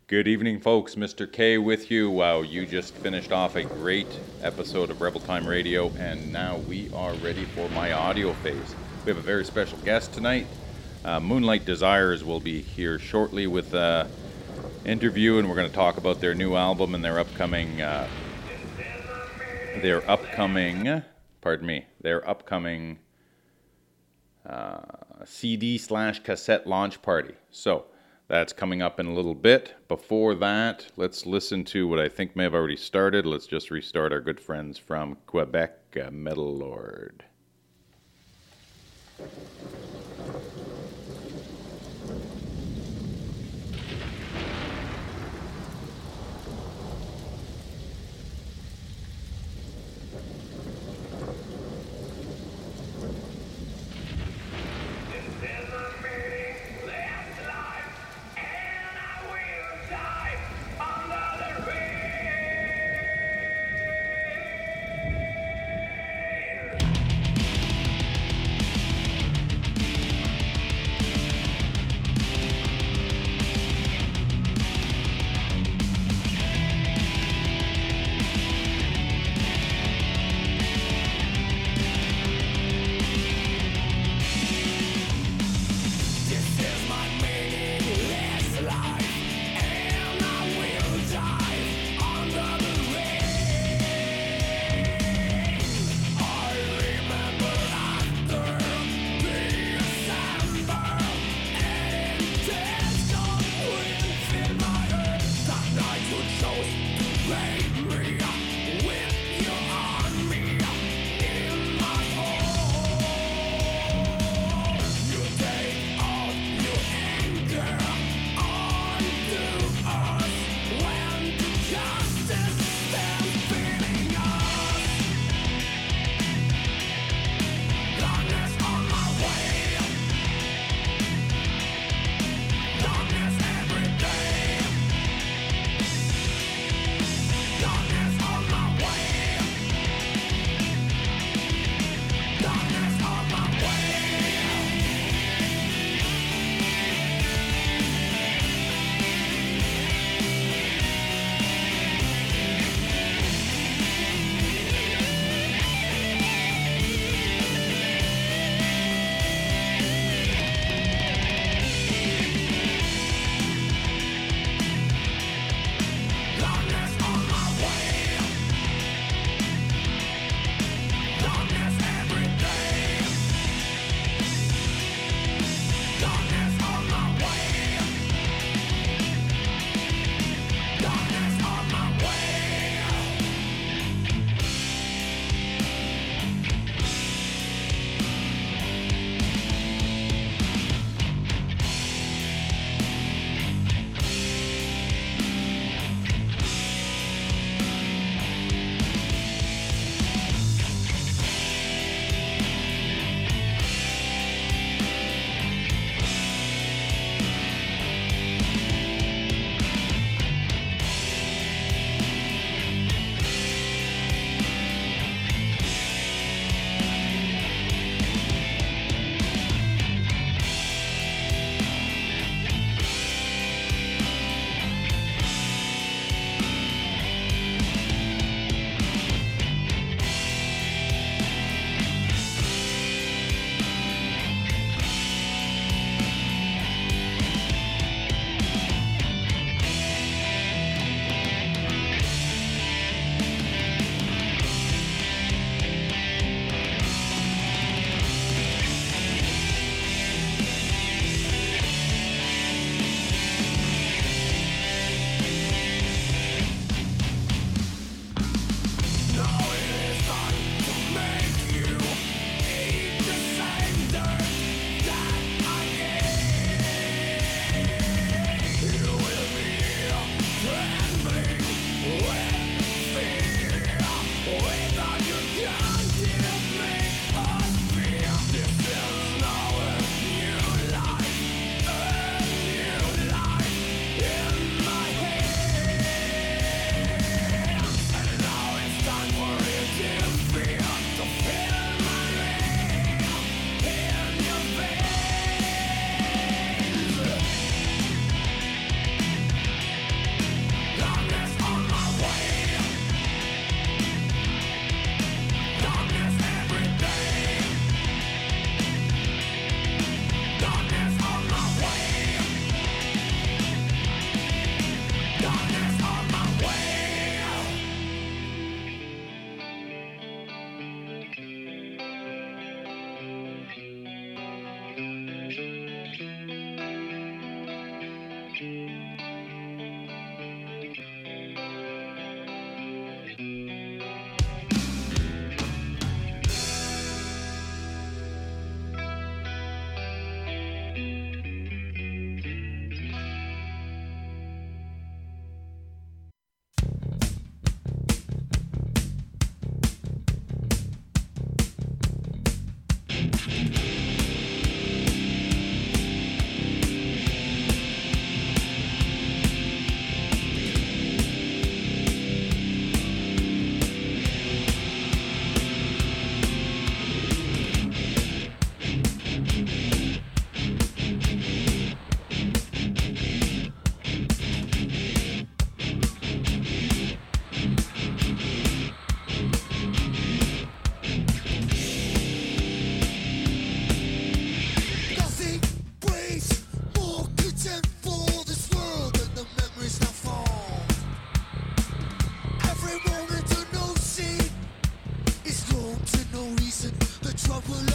Good evening, folks. Mr. K with you. Wow, you just finished off a great episode of Rebel Time Radio, and now we are ready for my audio phase. We have a very special guest tonight. Moonlight Desires will be here shortly with an interview, and we're going to talk about their new album and their upcoming CD/cassette launch party. So that's coming up in a little bit. Before that, let's listen to what I think may have already started. Let's just restart our good friends from Quebec, Metal Lord.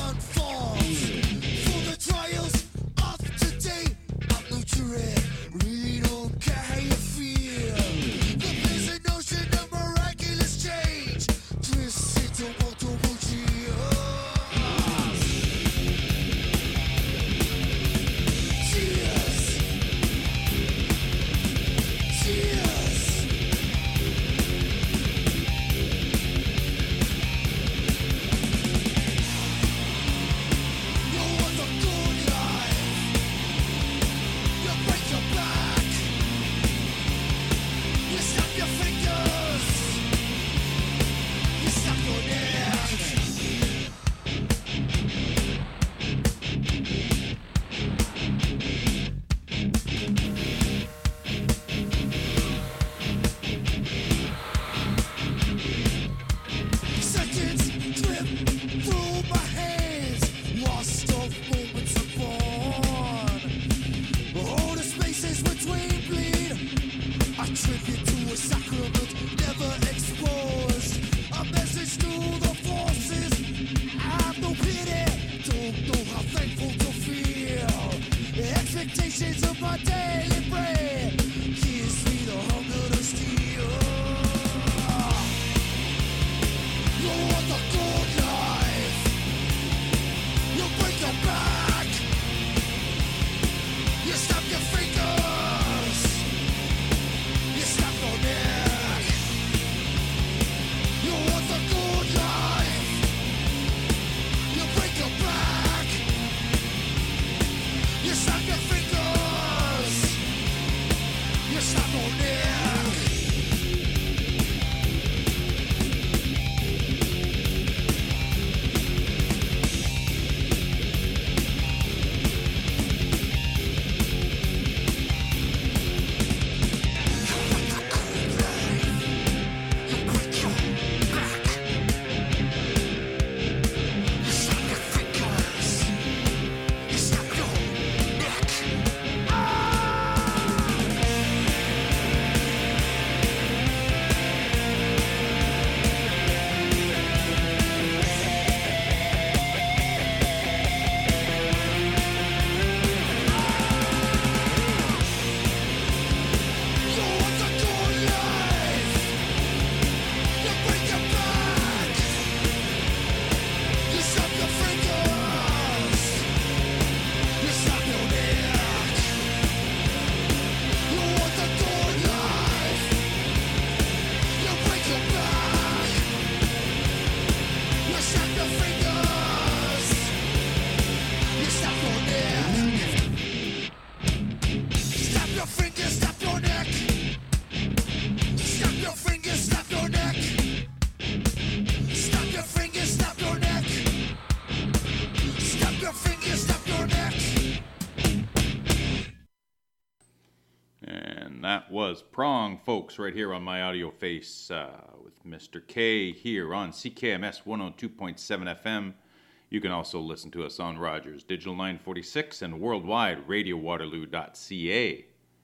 That was Prong, folks, right here on my audio face with Mr. K here on CKMS 102.7 FM. You can also listen to us on Rogers Digital 946 and worldwide radiowaterloo.ca.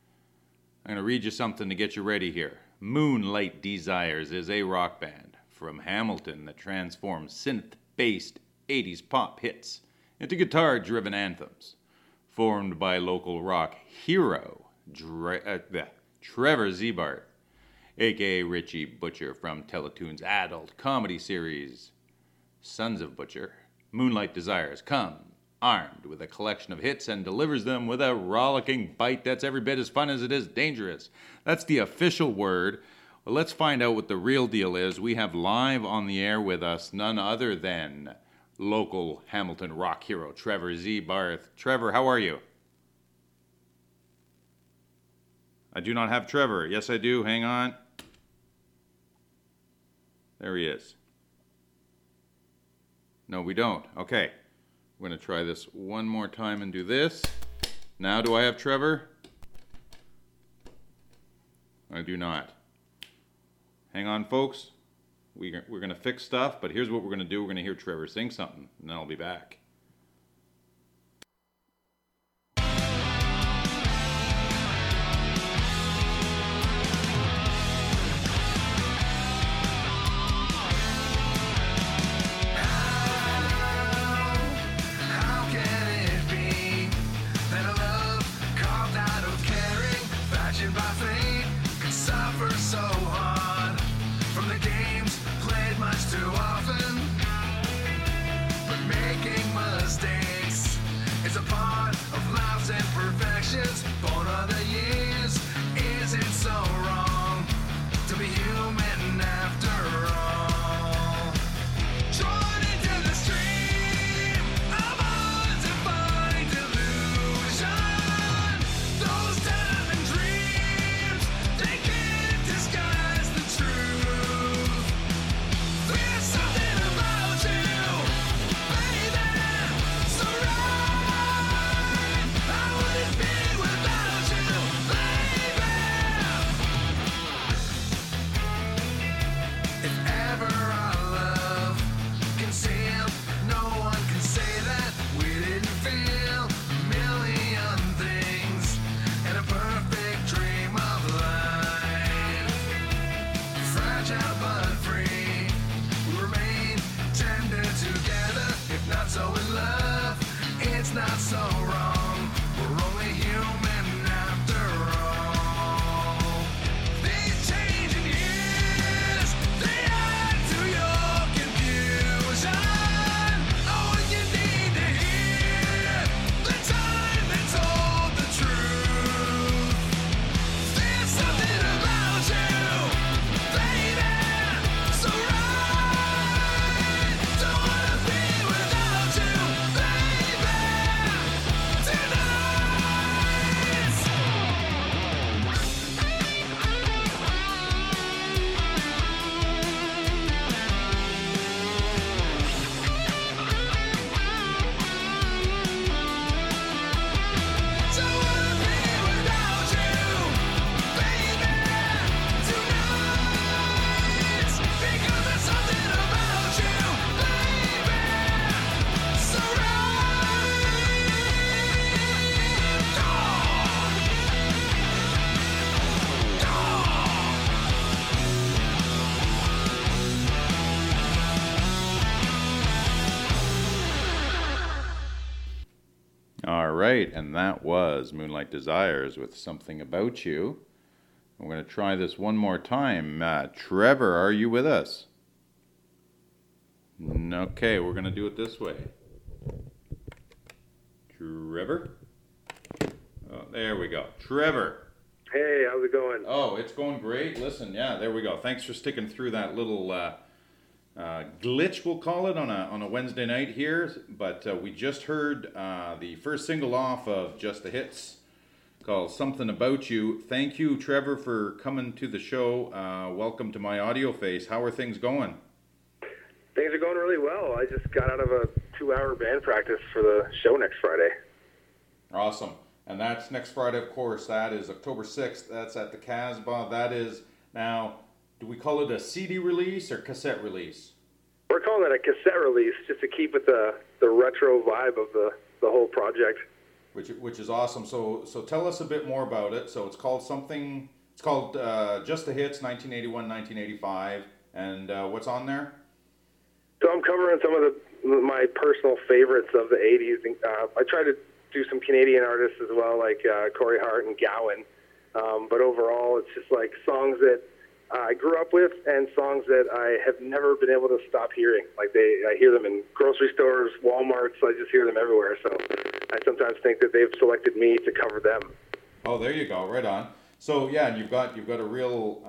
I'm going to read you something to get you ready here. Moonlight Desires is a rock band from Hamilton that transforms synth-based 80s pop hits into guitar-driven anthems. Formed by local rock hero Trevor Ziebart, a.k.a. Richie Butcher from Teletoon's adult comedy series Sons of Butcher. Moonlight Desires come armed with a collection of hits and delivers them with a rollicking bite that's every bit as fun as it is dangerous. That's the official word. Well, let's find out what the real deal is. We have live on the air with us none other than local Hamilton rock hero Trevor Ziebart. Trevor, how are you? I do not have Trevor. Yes, I do. Hang on. There he is. No, we don't. Okay. We're going to try this one more time and do this. Now, do I have Trevor? I do not. Hang on, folks. We're going to fix stuff, but here's what we're going to do. We're going to hear Trevor sing something, and then I'll be back. it's not so wrong. We're only human after all. These changing years, they add to your confusion. Oh, you need to hear the time that told the truth. There's something about you, baby, so right. Don't wanna be without you, baby, tonight. Don't wanna be without you, baby, tonight. Because there's something about you, baby, so All right, and that was Moonlight Desires with Something About You. I'm going to try this one more time. Trevor, are you with us? Okay, we're going to do it this way. Trevor? Oh, there we go. Trevor. Hey, how's it going? Oh, it's going great. Listen, yeah, there we go. Thanks for sticking through that little glitch, we'll call it, on a Wednesday night here. But we just heard the first single off of Just the Hits, called Something About You. Thank you, Trevor, for coming to the show. Welcome to my audio face. How are things going? Things are going really well. I just got out of a 2-hour band practice for the show next Friday. Awesome. And that's next Friday, of course. That is October 6th. That's at the Casbah. That is, now, do we call it a CD release or cassette release? We're calling it a cassette release just to keep with the retro vibe of the whole project. Which is awesome. So tell us a bit more about it. So it's called Just the Hits, 1981, 1985. And what's on there? So I'm covering some of my personal favorites of the 80s. I try to do some Canadian artists as well, like Corey Hart and Gowan. But overall, it's just like songs that I grew up with and songs that I have never been able to stop hearing. Like I hear them in grocery stores, Walmarts. I just hear them everywhere. So I sometimes think that they've selected me to cover them. Oh, there you go. Right on. So yeah, and you've got a real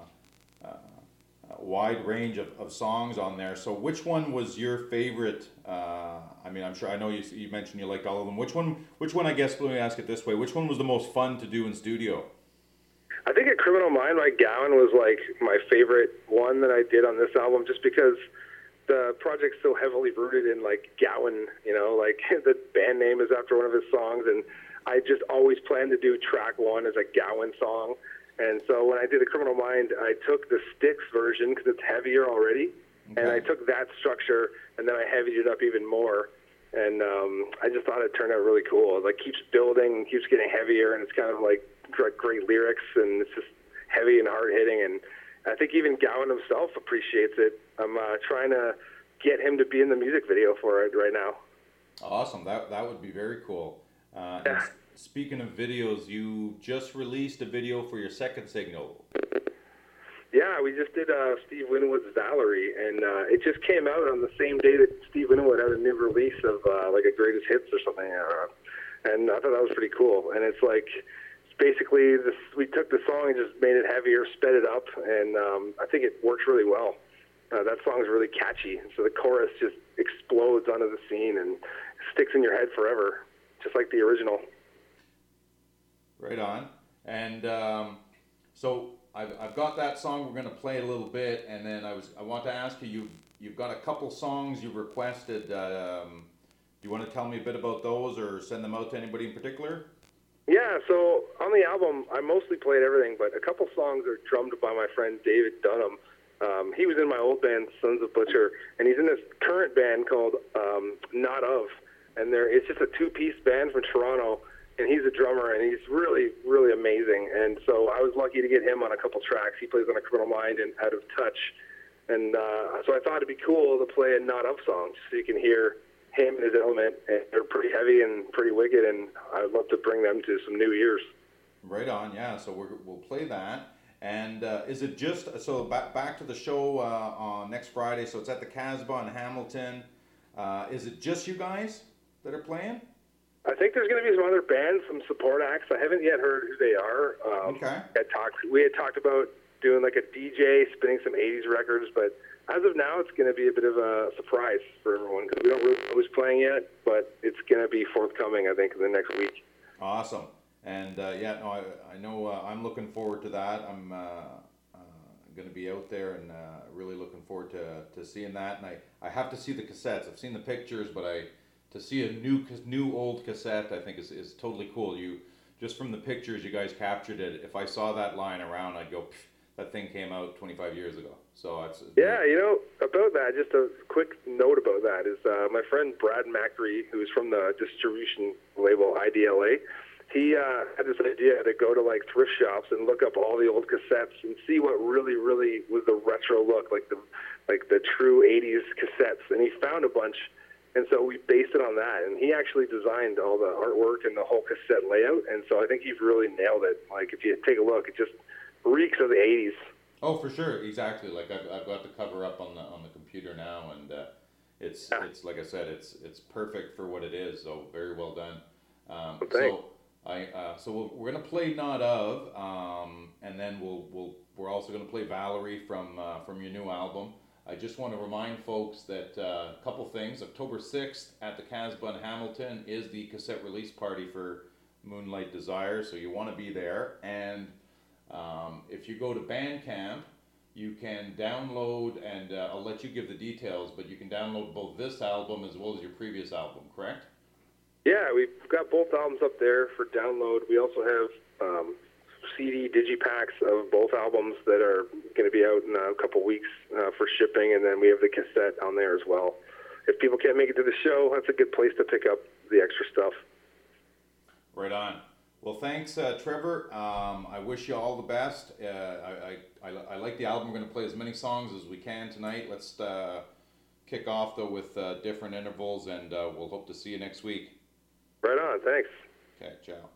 wide range of songs on there. So which one was your favorite? I mean, I know you mentioned you liked all of them. Which one? I guess let me ask it this way: which one was the most fun to do in studio? I think A Criminal Mind by Gowan was like my favorite one that I did on this album, just because the project's so heavily rooted in like Gowan, like the band name is after one of his songs, and I just always planned to do track one as a Gowan song. And so when I did A Criminal Mind, I took the Styx version because it's heavier already, and I took that structure and then I heavied it up even more. And I just thought it turned out really cool. It like keeps building and keeps getting heavier, and it's kind of like great lyrics, and it's just heavy and hard-hitting. And I think even Gowan himself appreciates it. I'm trying to get him to be in the music video for it right now. Awesome. That would be very cool. Yeah. Speaking of videos, you just released a video for your second single. Yeah, we just did Steve Winwood's Valerie, and it just came out on the same day that Steve Winwood had a new release of like a greatest hits or something. And I thought that was pretty cool. And it's like, basically, we took the song and just made it heavier, sped it up, and I think it works really well. That song's really catchy, so the chorus just explodes onto the scene and sticks in your head forever, just like the original. Right on. And so I've got that song. We're going to play a little bit, and then I want to ask you. You've got a couple songs you've requested. Do you want to tell me a bit about those, or send them out to anybody in particular? Yeah. So on the album, I mostly played everything, but a couple songs are drummed by my friend David Dunham. He was in my old band, Sons of Butcher, and he's in this current band called Not Of, and it's just a two-piece band from Toronto. And he's a drummer, and he's really, really amazing. And so I was lucky to get him on a couple tracks. He plays on A Criminal Mind and Out of Touch. And so I thought it'd be cool to play a Not Of song, so you can hear him and his element, and they're pretty heavy and pretty wicked, and I'd love to bring them to some new ears. Right on, yeah. So we'll play that. And is it just, so back to the show on next Friday, so it's at the Casbah in Hamilton. Is it just you guys that are playing? I think there's going to be some other bands, some support acts. I haven't yet heard who they are. Okay. We had talked about doing like a DJ, spinning some 80s records, but as of now, it's going to be a bit of a surprise for everyone because we don't really know who's playing yet, but it's going to be forthcoming, I think, in the next week. Awesome. And yeah, no, I know I'm looking forward to that. I'm going to be out there and really looking forward to seeing that. And I have to see the cassettes. I've seen the pictures, but to see a new old cassette, I think is totally cool. You just from the pictures you guys captured it. If I saw that lying around, I'd go, that thing came out 25 years ago. So it's yeah, you know about that. Just a quick note about that is my friend Brad Macri, who's from the distribution label IDLA. He had this idea to go to like thrift shops and look up all the old cassettes and see what really was the retro look, like the true 80s cassettes. And he found a bunch, and so we based it on that. And he actually designed all the artwork and the whole cassette layout. And so I think he's really nailed it. Like if you take a look, it just reeks of the 80s. Oh, for sure, exactly. Like I've got the cover up on the computer now, and it's like I said, it's perfect for what it is. So very well done. So we're gonna play Not Of, and then we're also gonna play Valerie from your new album. I just want to remind folks that a couple things. October 6th at the Casbah in Hamilton is the cassette release party for Moonlight Desire, so you want to be there. And if you go to Bandcamp, you can download, and I'll let you give the details, but you can download both this album as well as your previous album, correct? Yeah, we've got both albums up there for download. We also have CD digipacks of both albums that are going to be out in a couple weeks for shipping, and then we have the cassette on there as well. If people can't make it to the show, that's a good place to pick up the extra stuff. Right on. Well, thanks, Trevor. I wish you all the best. I like the album. We're going to play as many songs as we can tonight. Let's kick off, though, with different intervals, and we'll hope to see you next week. Right on. Thanks. Okay, ciao.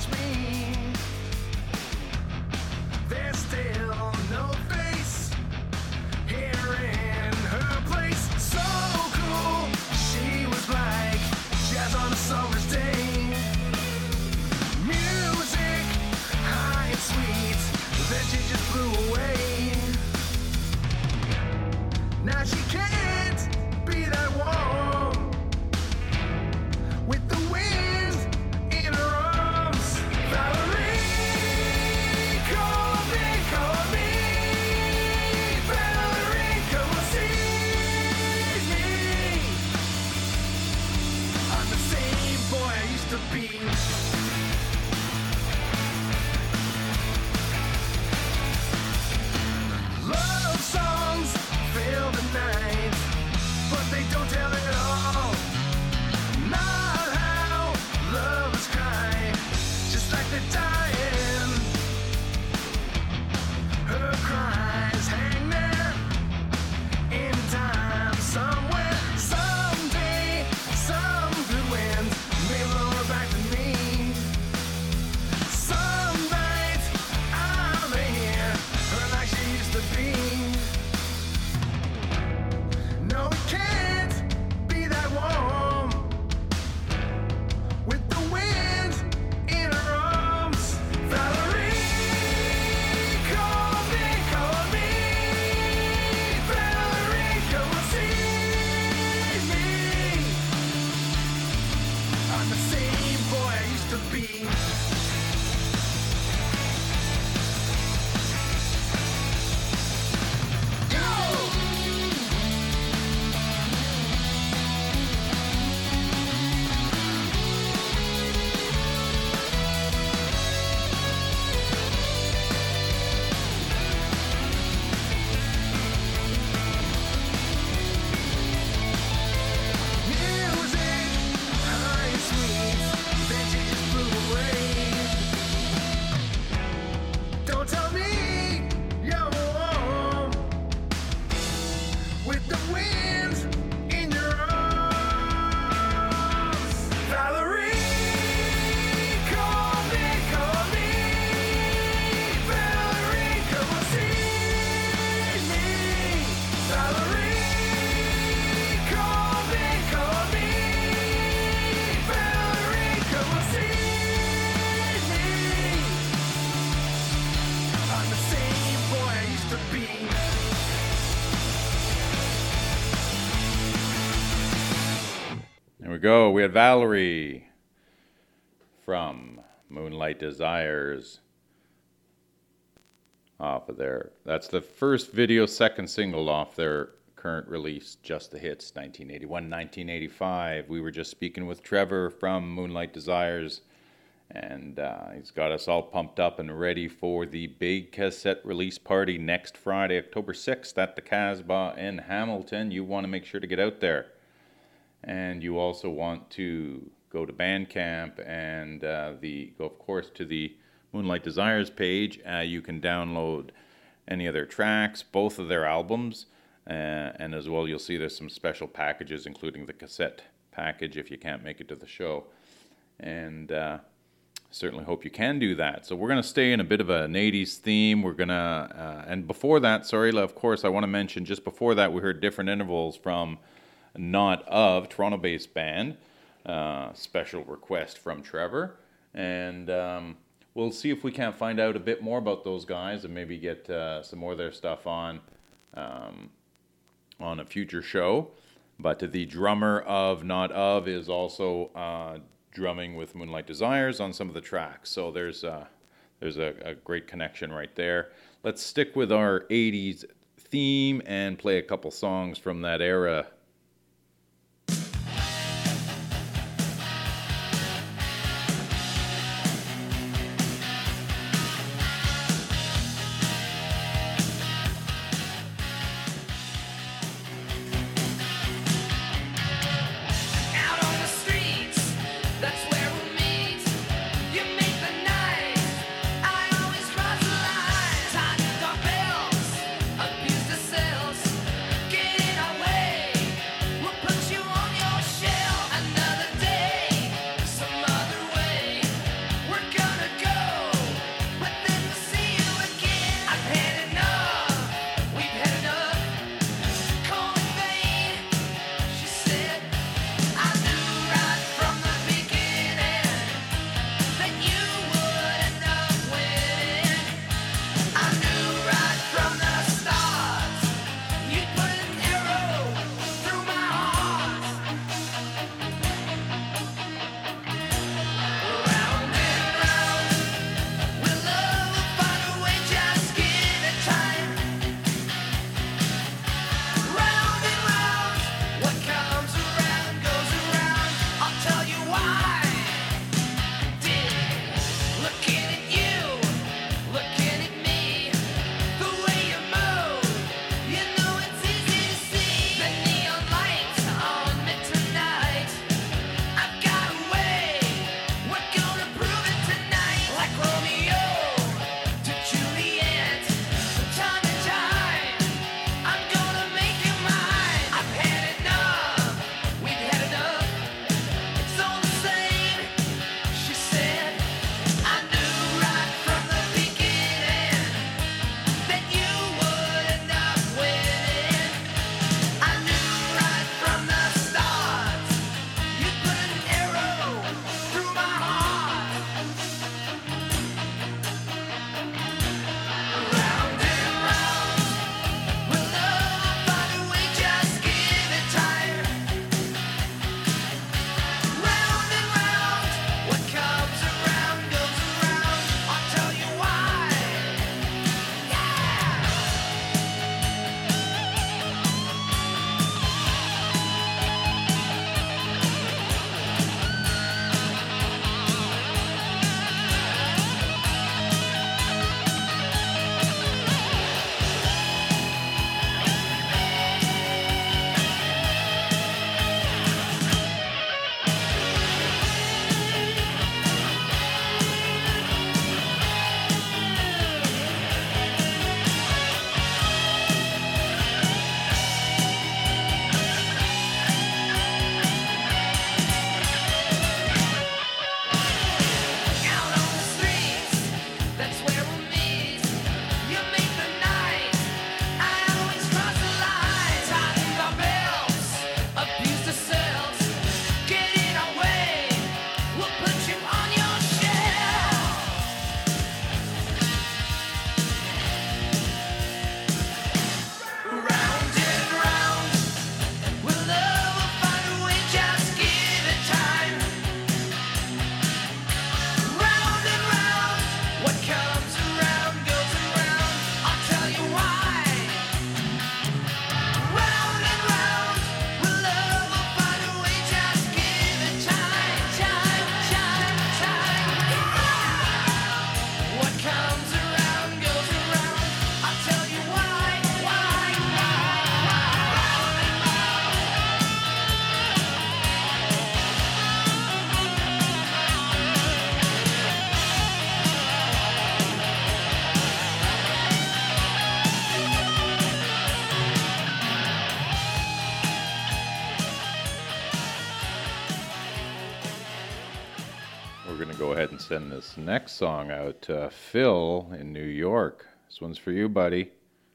touch me. There's still no face here in her place. So cool, she was like jazz on a summer's day. Music, high and sweet, then she just flew away. Now she can't be that warm with the wind in her arms. Valerie, call me, Valerie, come and see me. I'm the same boy I used to be. Love songs fill the night, but they don't tell it all. Not how lovers cry, just like they're dying. Her cries hang there in time somewhere. Someday, some good wind may blow her back to me. Some night I may hear her like she used to be. No, it can't be that warm with the wind in her arms. Valerie, call me, Valerie, come and see me. I'm the same boy I used to be. Music, high and sweet, then she just flew away. Don't tell me you're warm with the wind in your arms. Valerie, call me, Valerie, come and see me. Valerie, call me, Valerie, come and see me. I'm the same boy I used to be. There we go. We had Valerie from Moonlight Desires off of there. That's the first video, second single off their current release, Just the Hits, 1981, 1985. We were just speaking with Trevor from Moonlight Desires, and he's got us all pumped up and ready for the big cassette release party next Friday, October 6th at the Casbah in Hamilton. You want to make sure to get out there. And you also want to go to Bandcamp and go, of course, to the Moonlight Desires page. You can download any of their tracks, both of their albums, and as well you'll see there's some special packages, including the cassette package if you can't make it to the show. And certainly hope you can do that. So we're going to stay in a bit of an 80s theme. We're going to, and before that, sorry, of course, I want to mention, just before that, we heard different intervals from Not Of, Toronto-based band. Special request from Trevor. And we'll see if we can't find out a bit more about those guys and maybe get some more of their stuff on a future show. But the drummer of Not Of is also drumming with Moonlight Desires on some of the tracks. So there's a great connection right there. Let's stick with our 80s theme and play a couple songs from that era. Out on the streets, that's where we meet. You make the night, I always cross the line. Tied to our bills, abuse the sales, get in our way. ahead and send this next song out to Phil in New York. This one's for you, buddy.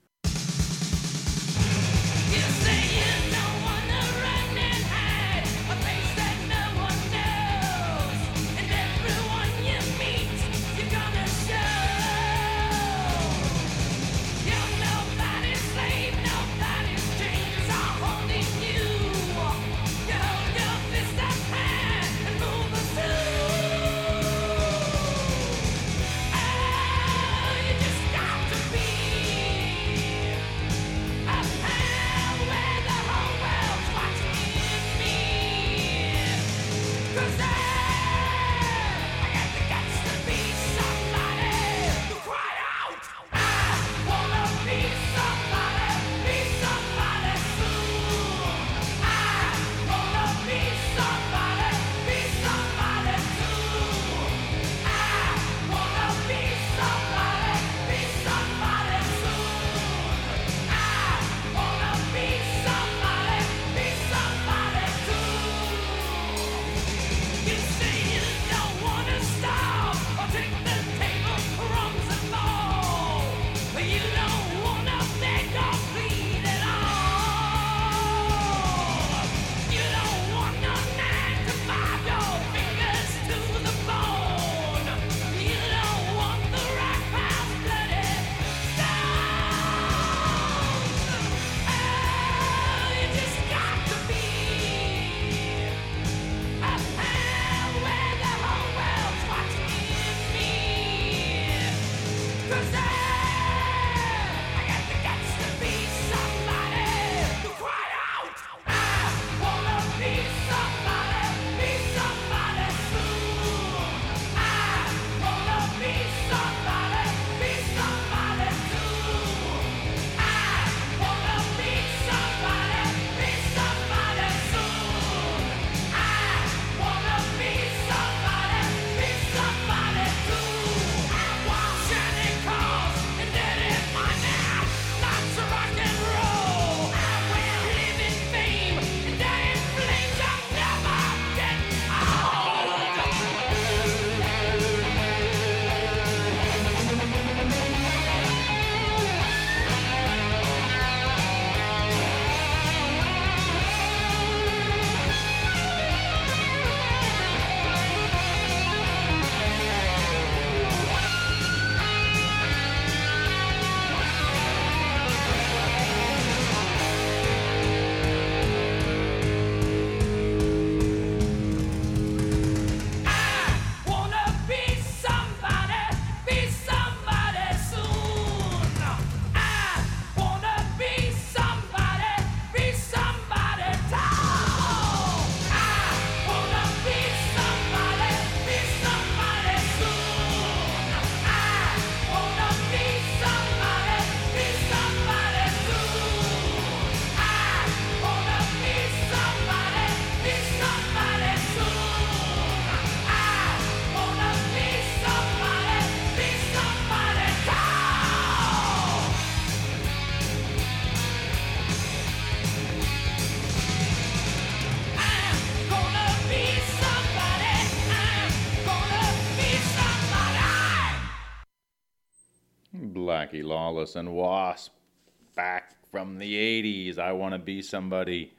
Blackie Lawless and Wasp, back from the 80s. I Want to Be Somebody.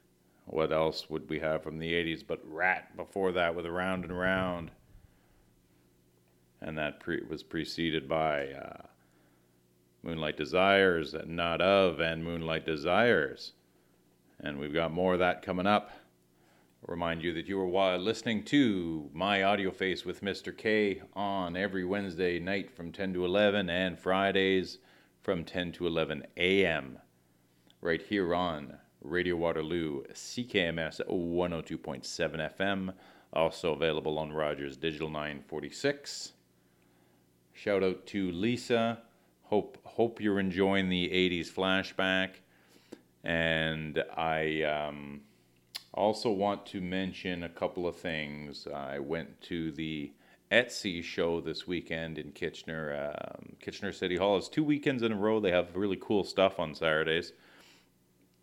What else would we have from the 80s but Rat before that with Round and Round? And that was preceded by Moonlight Desires, Not Of, and Moonlight Desires. And we've got more of that coming up. I'll remind you that you are listening to My Audio Face with Mr. K on every Wednesday night from 10 to 11 and Fridays from 10 to 11 a.m. right here on Radio Waterloo, CKMS 102.7 FM, also available on Rogers Digital 946. Shout out to Lisa. Hope you're enjoying the 80s flashback. And I also want to mention a couple of things. I went to the Etsy show this weekend in Kitchener. Kitchener City Hall. It's 2 weekends in a row. They have really cool stuff on Saturdays.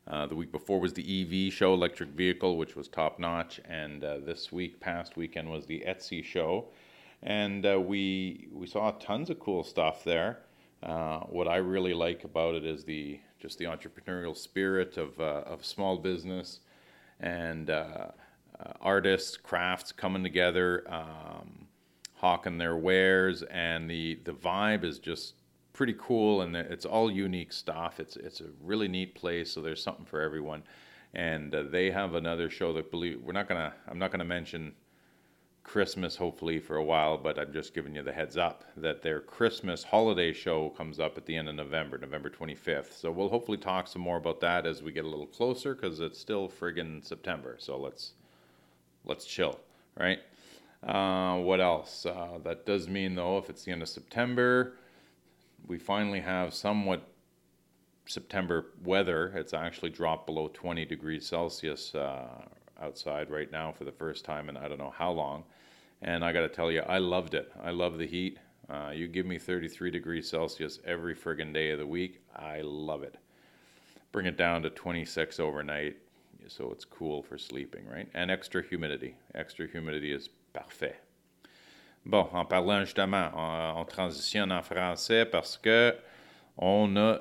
The week before was the EV show, electric vehicle, which was top notch, and past weekend was the Etsy show, and we saw tons of cool stuff there. What I really like about it is the entrepreneurial spirit of small business and artists, crafts coming together, hawking their wares, and the vibe is just pretty cool, and it's all unique stuff. It's a really neat place, so there's something for everyone. And they have another show that I'm not gonna mention Christmas hopefully for a while, but I'm just giving you the heads up that their Christmas holiday show comes up at the end of November 25th. So we'll hopefully talk some more about that as we get a little closer, because it's still friggin' September. So let's chill, right? What else? That does mean, though, if it's the end of September, we finally have somewhat September weather. It's actually dropped below 20 degrees Celsius outside right now for the first time in I don't know how long. And I got to tell you, I loved it. I love the heat. You give me 33 degrees Celsius every friggin' day of the week, I love it. Bring it down to 26 overnight, so it's cool for sleeping, right? And extra humidity. Extra humidity is parfait. Bon, en parlant justement, on transitionne en français parce que on a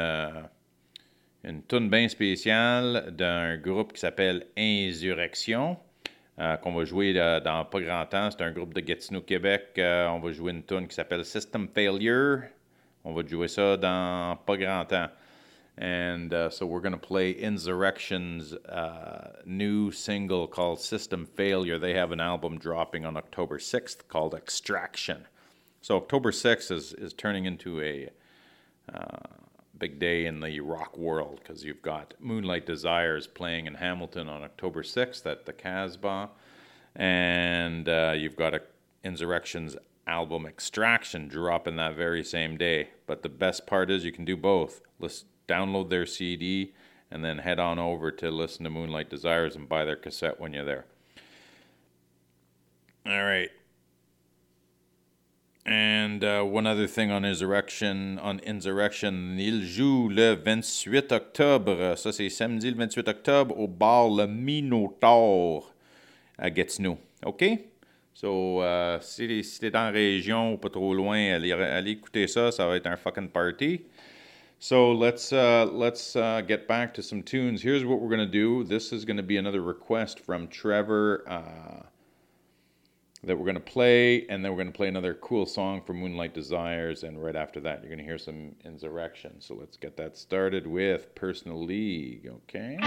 une toune bien spéciale d'un groupe qui s'appelle Insurrection, qu'on va jouer dans pas grand temps. C'est un groupe de Gatineau, Québec. On va jouer une toune qui s'appelle System Failure. On va jouer ça dans pas grand temps. And so we're going to play Insurrection's new single called System Failure. They have an album dropping on October 6th called Extraction. So October 6th is turning into a big day in the rock world, because you've got Moonlight Desires playing in Hamilton on October 6th at the Casbah, and you've got Insurrection's album Extraction dropping that very same day. But the best part is you can do both. Download their CD and then head on over to listen to Moonlight Desires and buy their cassette when you're there. All right. And one other thing on Insurrection, ils jouent le 28 octobre. Ça, c'est samedi le 28 octobre au bar Le Minotaure à Gatineau. OK? So, si t'es dans la région ou pas trop loin, allez écouter ça. Ça va être un fucking party. So let's get back to some tunes. Here's what we're going to do. This is going to be another request from Trevor that we're going to play, and then we're going to play another cool song from Moonlight Desires, and right after that you're going to hear some Insurrection. So let's get that started with Personal League, okay?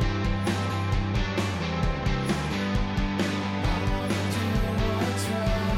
Try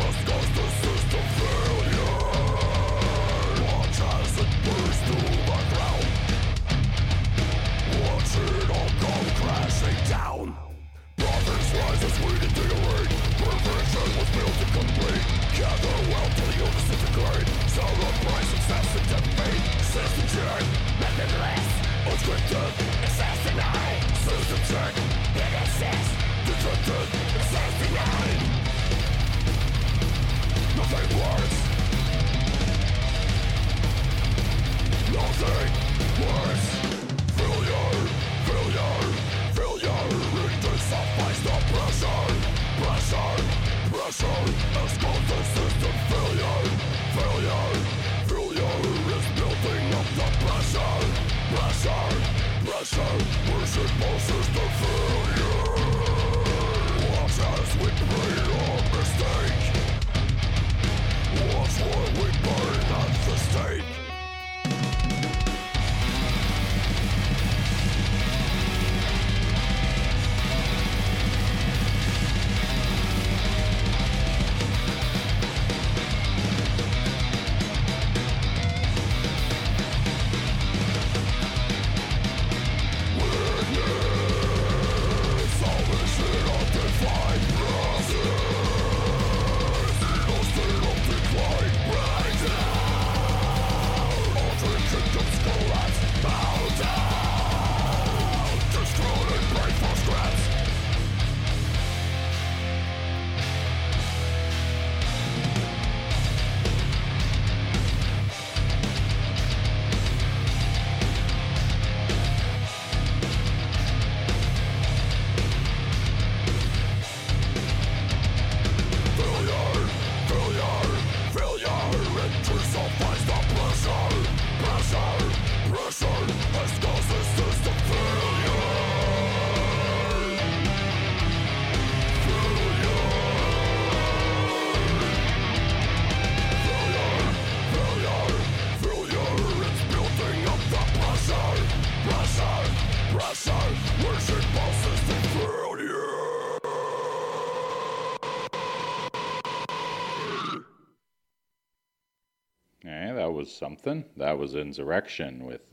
That was something. That was Insurrection with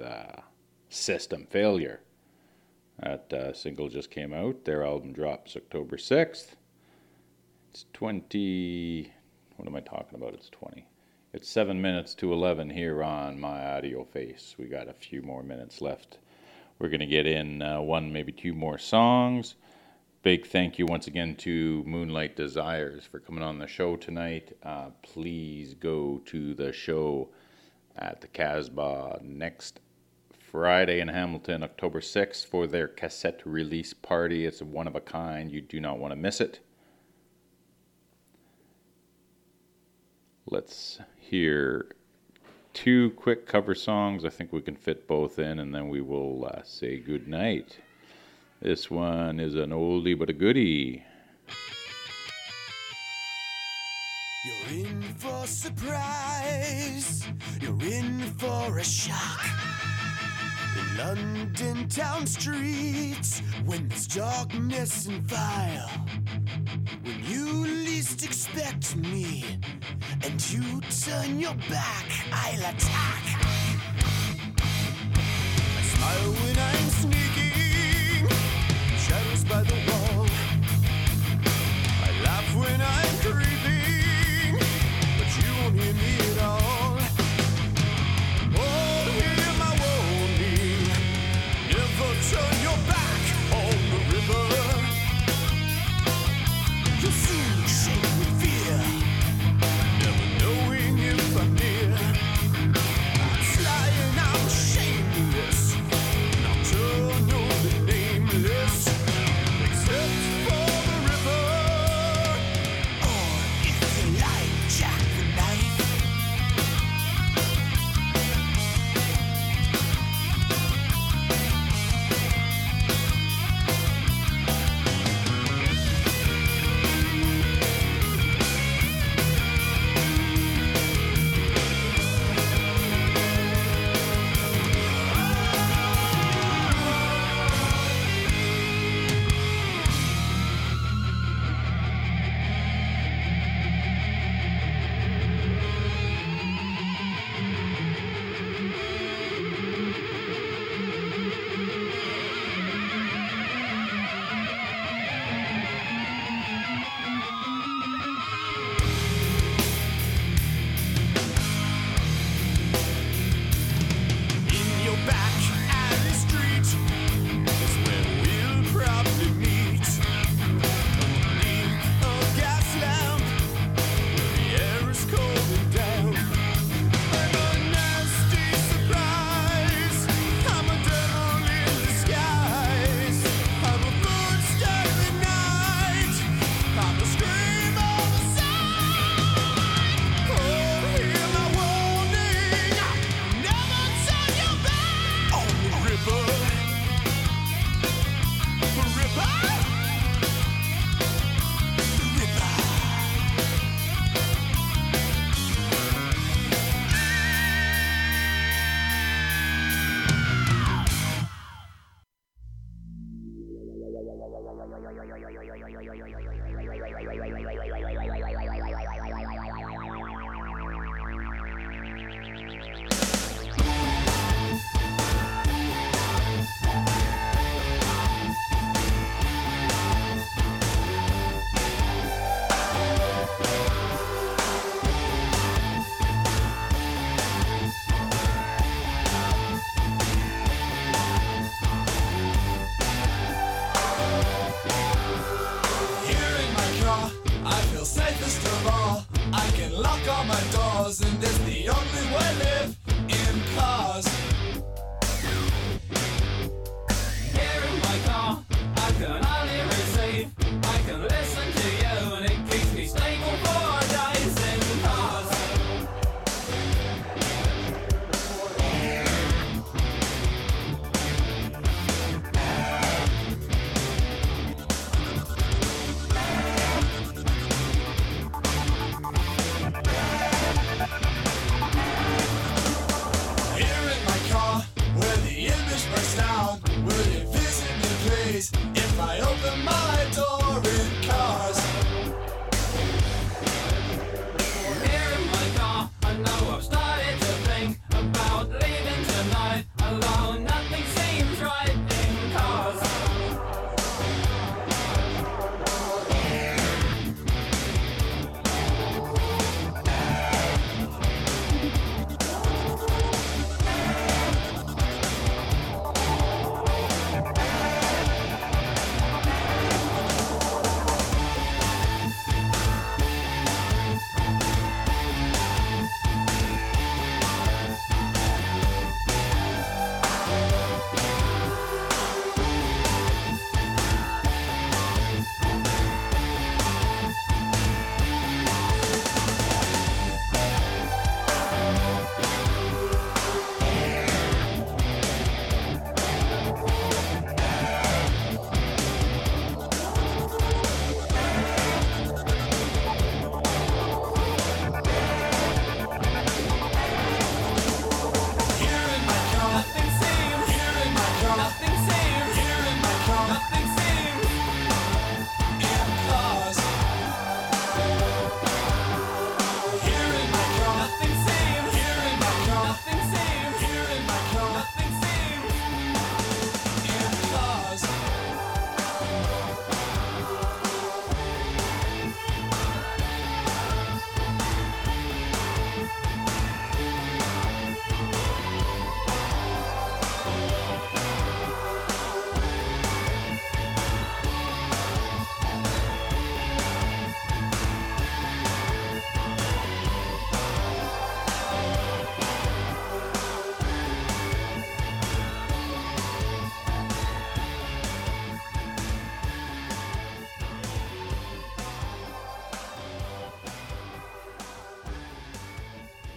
System Failure. That single just came out. Their album drops October 6th. It's 20... What am I talking about? It's 20. It's 7 minutes to 11 here on my audio face. We got a few more minutes left. We're going to get in one, maybe two more songs. Big thank you once again to Moonlight Desires for coming on the show tonight. Please go to the show at the Casbah next Friday in Hamilton, October 6th, for their cassette release party. It's one of a kind. You do not want to miss it. Let's hear two quick cover songs. I think we can fit both in, and then we will say good night. This one is an oldie but a goodie. You're in for a surprise. You're in for a shock. In London town streets, when there's darkness and fire, when you least expect me, and you turn your back, I'll attack. I smile when I'm sneaking, shadows by the wall. I laugh when I'm creeping, but you won't hear me at all. Oh, hear my warning, never turn your back on the river. You'll soon shake with fear, never knowing if I'm near. I'm flying, I'm shameless, nocturnal. lock all my doors, and it's the only way I live in cars.